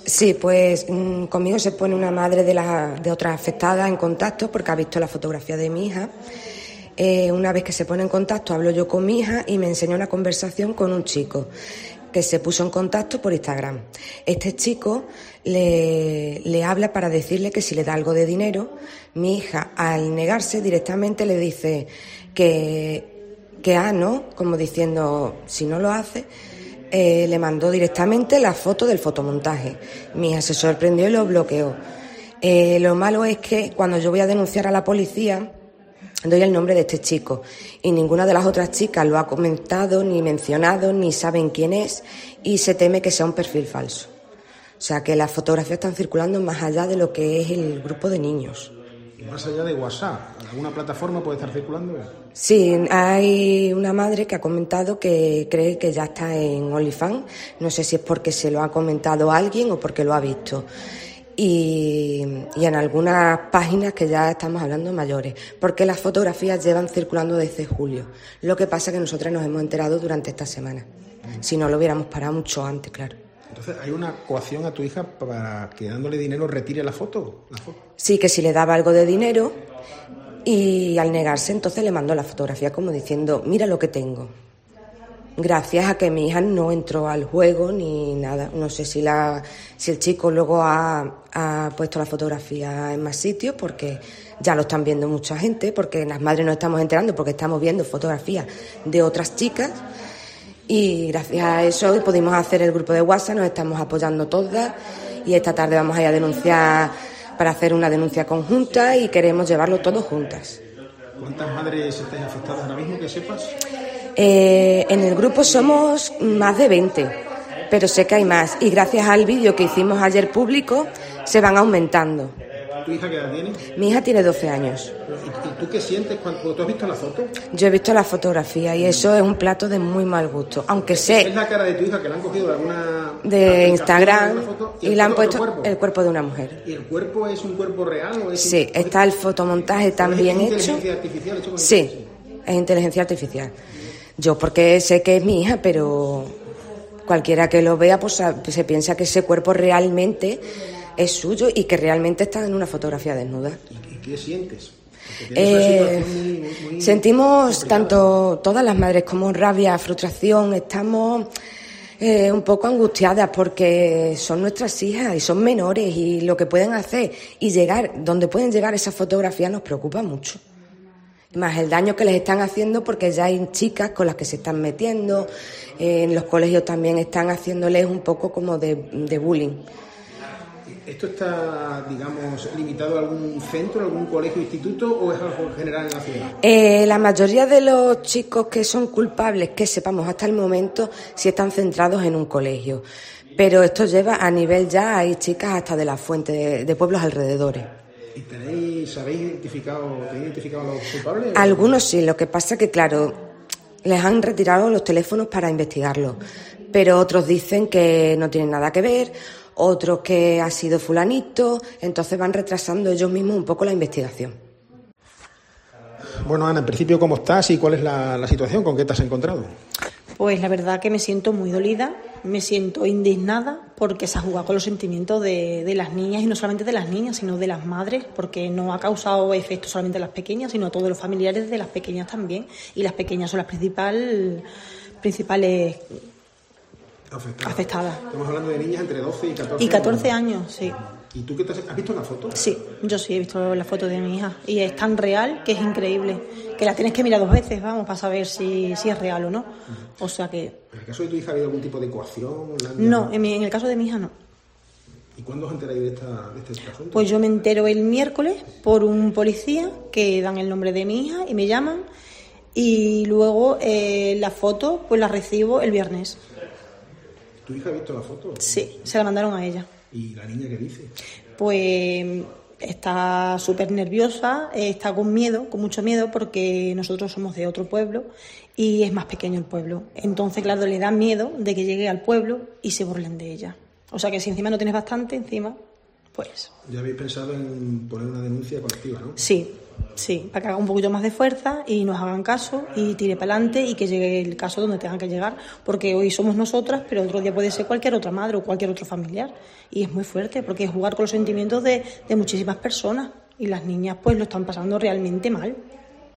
Sí, pues conmigo se pone una madre de otra afectada en contacto porque ha visto la fotografía de mi hija. Una vez que se pone en contacto, hablo yo con mi hija y me enseña una conversación con un chico que se puso en contacto por Instagram. Este chico le habla para decirle que si le da algo de dinero, mi hija, al negarse, directamente le dice que no, como diciendo, si no lo hace, le mandó directamente la foto del fotomontaje. Mi hija se sorprendió y lo bloqueó. Lo malo es que cuando yo voy a denunciar a la policía, doy el nombre de este chico y ninguna de las otras chicas lo ha comentado, ni mencionado, ni saben quién es y se teme que sea un perfil falso. O sea que las fotografías están circulando más allá de lo que es el grupo de niños. ¿Y más allá de WhatsApp? ¿Alguna plataforma puede estar circulando? Sí, hay una madre que ha comentado que cree que ya está en OnlyFans. No sé si es porque se lo ha comentado alguien o porque lo ha visto. Y en algunas páginas que ya estamos hablando mayores, porque las fotografías llevan circulando desde julio. Lo que pasa es que nosotras nos hemos enterado durante esta semana. Si no, lo hubiéramos parado mucho antes, claro. Entonces, ¿hay una coacción a tu hija para que dándole dinero retire la foto? Sí, que si le daba algo de dinero y al negarse entonces le mandó la fotografía como diciendo, mira lo que tengo. Gracias a que mi hija no entró al juego ni nada. No sé si el chico luego ha puesto la fotografía en más sitios porque ya lo están viendo mucha gente, porque las madres nos estamos enterando porque estamos viendo fotografías de otras chicas y gracias a eso hoy pudimos hacer el grupo de WhatsApp, nos estamos apoyando todas y esta tarde vamos a ir a denunciar para hacer una denuncia conjunta y queremos llevarlo todo juntas. ¿Cuántas madres estáis afectadas ahora mismo, que sepas? En el grupo somos más de 20, pero sé que hay más. Y gracias al vídeo que hicimos ayer público, se van aumentando. ¿Tu hija qué edad tiene? Mi hija tiene 12 años. ¿Y tú qué sientes cuando tú has visto la foto? Yo he visto la fotografía y eso es un plato de muy mal gusto. Aunque sé... ¿Es la cara de tu hija que le han cogido de alguna... de Instagram y le han puesto cuerpo? El cuerpo de una mujer. ¿Y el cuerpo es un cuerpo real? ¿O es sí, está el fotomontaje también hecho. ¿Es inteligencia artificial hecho con Sí, es inteligencia artificial. Yo porque sé que es mi hija, pero cualquiera que lo vea pues se piensa que ese cuerpo realmente es suyo y que realmente está en una fotografía desnuda. ¿Y qué sientes? Sentimos tanto todas las madres como rabia, frustración, estamos un poco angustiadas porque son nuestras hijas y son menores y lo que pueden hacer y llegar donde pueden llegar esas fotografías nos preocupa mucho. Más el daño que les están haciendo porque ya hay chicas con las que se están metiendo, en los colegios también están haciéndoles un poco como de bullying. ¿Esto está, digamos, limitado a algún centro, algún colegio, instituto o es algo general en la ciudad? La mayoría de los chicos que son culpables, que sepamos hasta el momento, sí están centrados en un colegio. Pero esto lleva a nivel ya, hay chicas hasta de la fuente, de pueblos alrededores. ¿Y sabéis identificado a los culpables? Algunos sí, lo que pasa que, claro, les han retirado los teléfonos para investigarlo, pero otros dicen que no tienen nada que ver, otros que ha sido fulanito, entonces van retrasando ellos mismos un poco la investigación. Bueno, Ana, en principio, ¿cómo estás y cuál es la situación? ¿Con qué te has encontrado? Pues la verdad que me siento muy dolida, me siento indignada porque se ha jugado con los sentimientos de las niñas y no solamente de las niñas, sino de las madres, porque no ha causado efecto solamente en las pequeñas, sino a todos los familiares de las pequeñas también. Y las pequeñas son las principales afectadas. Estamos hablando de niñas entre 12 y 14 años. Y 14 años, sí. ¿Y tú has visto la foto? Sí, yo sí he visto la foto de mi hija y es tan real que es increíble, que la tienes que mirar 2 veces, vamos, para saber si es real o no. O sea que... ¿En el caso de tu hija ha habido algún tipo de coacción? No, en el caso de mi hija no. ¿Y cuándo os enteráis de este asunto? Pues yo me entero el miércoles por un policía que dan el nombre de mi hija y me llaman y luego la foto pues la recibo el viernes. ¿Tu hija ha visto la foto? Sí, se la mandaron a ella. ¿Y la niña qué dice? Pues está súper nerviosa, está con miedo, con mucho miedo, porque nosotros somos de otro pueblo y es más pequeño el pueblo. Entonces, claro, le da miedo de que llegue al pueblo y se burlen de ella. O sea que si encima no tienes bastante, encima, pues... ¿Ya habéis pensado en poner una denuncia colectiva, no? Sí, para que haga un poquito más de fuerza y nos hagan caso y tire para adelante y que llegue el caso donde tenga que llegar, porque hoy somos nosotras, pero otro día puede ser cualquier otra madre o cualquier otro familiar, y es muy fuerte porque es jugar con los sentimientos de muchísimas personas, y las niñas pues lo están pasando realmente mal.